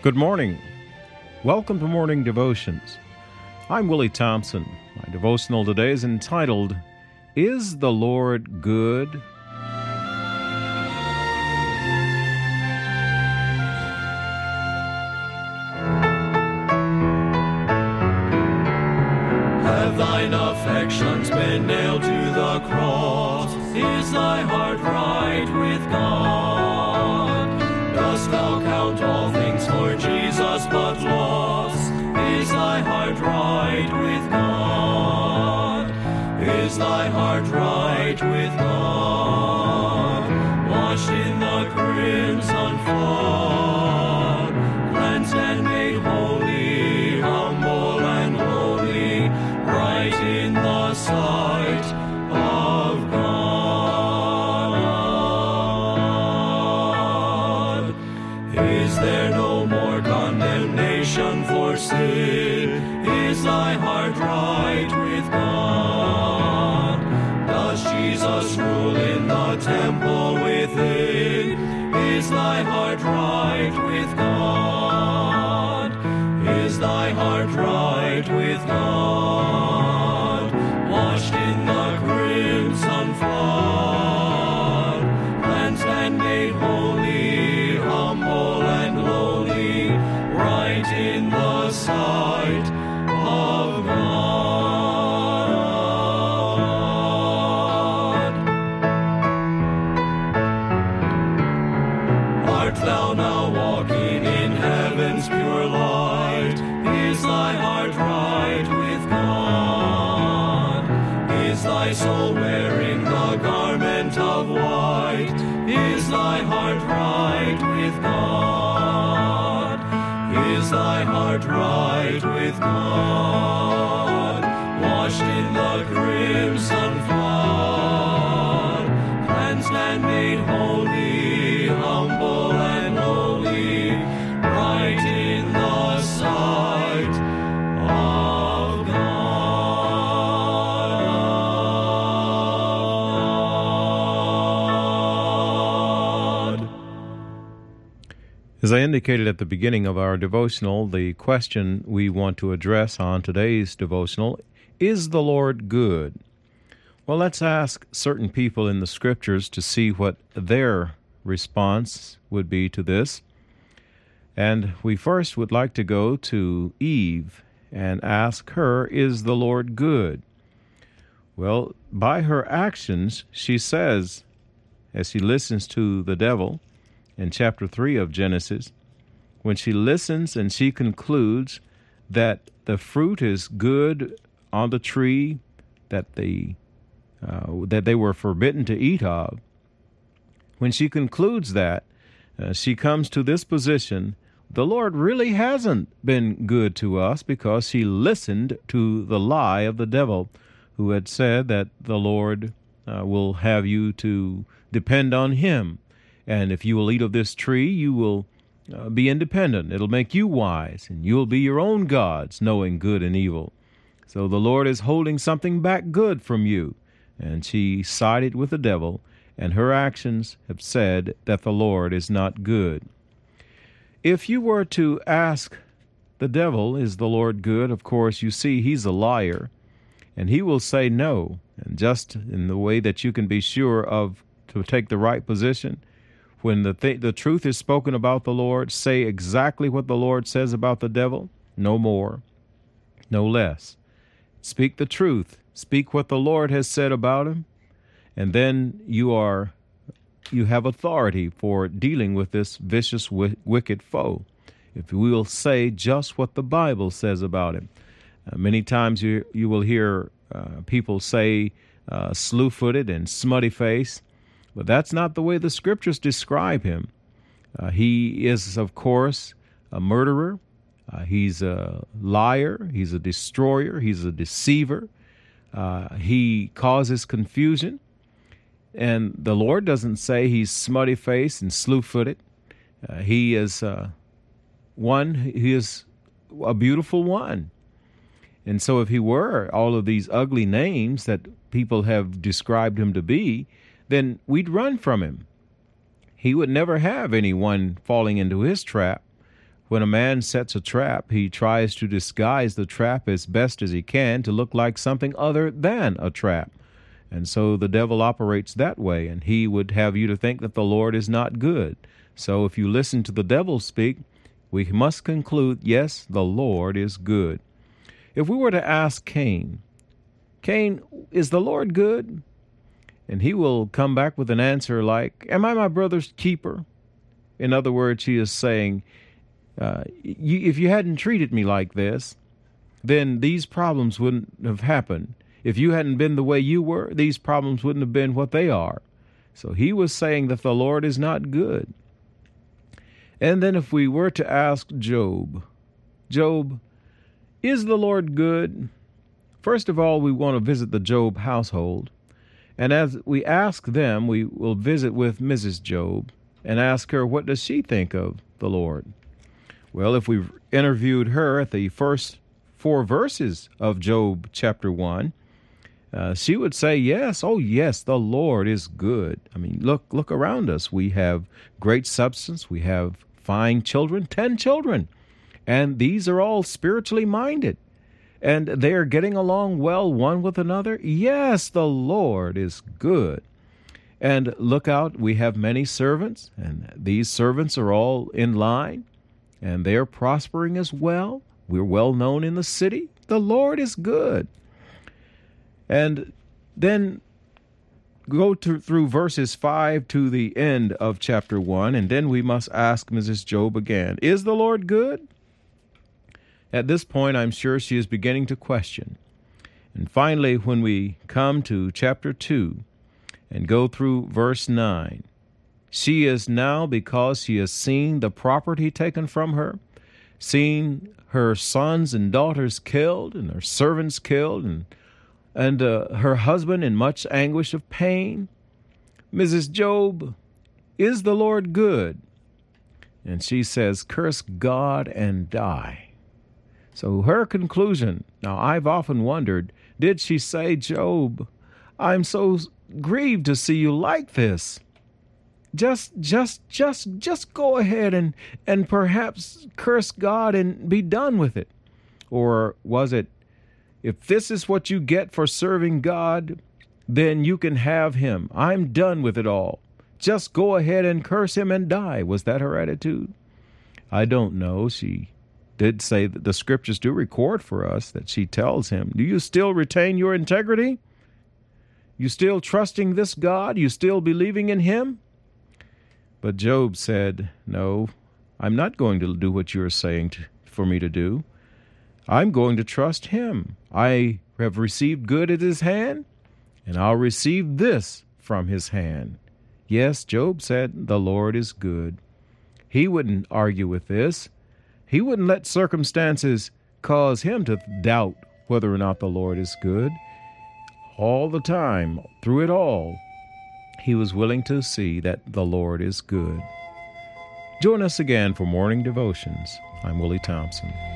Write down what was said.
Good morning. Welcome to Morning Devotions. I'm Willie Thompson. My devotional today is entitled, Is the Lord Good? Have thine affections been nailed to the cross? Is thy heart right with God? Dost thou count all things for Jesus but loss? Is thy heart right with God? Is thy heart right with God? Washed in the crimson flood, cleansed and made holy, humble and lowly, right in the sight of God. Is there no more condemnation for sin? Is thy heart right with God? Does Jesus rule in the temple within? Is thy heart right with God? Is thy heart right with God? Washed in the crimson flood, cleansed and made holy, humble and lowly, right in the sight of God. Art thou now walking in heaven's pure light? Is thy heart right with God? Is thy soul wearing the garment of white? Is thy heart right with God? Is thy heart right with God? Washed in the crimson flood, cleansed and made holy, humble and lowly, right in the sight of God. As I indicated at the beginning of our devotional, the question we want to address on today's devotional, is the Lord good? Well, let's ask certain people in the Scriptures to see what their response would be to this. And we first would like to go to Eve and ask her, is the Lord good? Well, by her actions, she says, as she listens to the devil in chapter 3 of Genesis, when she listens and she concludes that the fruit is good on the tree that they were forbidden to eat of, when she concludes that, she comes to this position, the Lord really hasn't been good to us because she listened to the lie of the devil who had said that the Lord will have you to depend on him. And if you will eat of this tree, you will be independent. It'll make you wise, and you'll be your own gods, knowing good and evil. So the Lord is holding something back good from you. And she sided with the devil, and her actions have said that the Lord is not good. If you were to ask the devil, is the Lord good? Of course, you see he's a liar, and he will say no. And just in the way that you can be sure of to take the right position, when the truth is spoken about the Lord, say exactly what the Lord says about the devil, no more, no less. Speak the truth. Speak what the Lord has said about him, and then you have authority for dealing with this vicious, wicked foe. If we will say just what the Bible says about him. Many times you will hear people say slew-footed and smutty-faced, but that's not the way the Scriptures describe him. He is, of course, a murderer. He's a liar. He's a destroyer. He's a deceiver. He causes confusion. And the Lord doesn't say he's smutty-faced and slew-footed. He is a beautiful one. And so if he were all of these ugly names that people have described him to be, then we'd run from him. He would never have anyone falling into his trap When a man sets a trap, he tries to disguise the trap as best as he can to look like something other than a trap. And so the devil operates that way, and he would have you to think that the Lord is not good. So if you listen to the devil speak, we must conclude, yes, the Lord is good. If we were to ask Cain, Cain, is the Lord good? And he will come back with an answer like, am I my brother's keeper? In other words, he is saying, if you hadn't treated me like this, then these problems wouldn't have happened. If you hadn't been the way you were, these problems wouldn't have been what they are. So he was saying that the Lord is not good. And then if we were to ask Job, Job, is the Lord good? First of all, we want to visit the Job household. And as we ask them, we will visit with Mrs. Job and ask her, what does she think of the Lord? Well, if we interviewed her at the first 4 verses of Job chapter 1, she would say, yes, oh yes, the Lord is good. I mean, look around us. We have great substance. We have fine children, 10 children. And these are all spiritually minded. And they are getting along well one with another. Yes, the Lord is good. And look out, we have many servants, and these servants are all in line, and they are prospering as well. We're well known in the city. The Lord is good. And then go through verses 5 to the end of chapter 1, and then we must ask Mrs. Job again, is the Lord good? At this point, I'm sure she is beginning to question. And finally, when we come to chapter 2 and go through verse 9, she is now, because she has seen the property taken from her, seen her sons and daughters killed and her servants killed, and her husband in much anguish of pain. Mrs. Job, is the Lord good? And she says, curse God and die. So her conclusion, now I've often wondered, did she say, Job, I'm so grieved to see you like this. Just go ahead and perhaps curse God and be done with it. Or was it, if this is what you get for serving God, then you can have him. I'm done with it all. Just go ahead and curse him and die. Was that her attitude? I don't know. She did say that the scriptures do record for us that she tells him, do you still retain your integrity? You still trusting this God? You still believing in him? But Job said, no, I'm not going to do what you're saying for me to do. I'm going to trust him. I have received good at his hand, and I'll receive this from his hand. Yes, Job said, the Lord is good. He wouldn't argue with this. He wouldn't let circumstances cause him to doubt whether or not the Lord is good. All the time, through it all, he was willing to see that the Lord is good. Join us again for Morning Devotions. I'm Willie Thompson.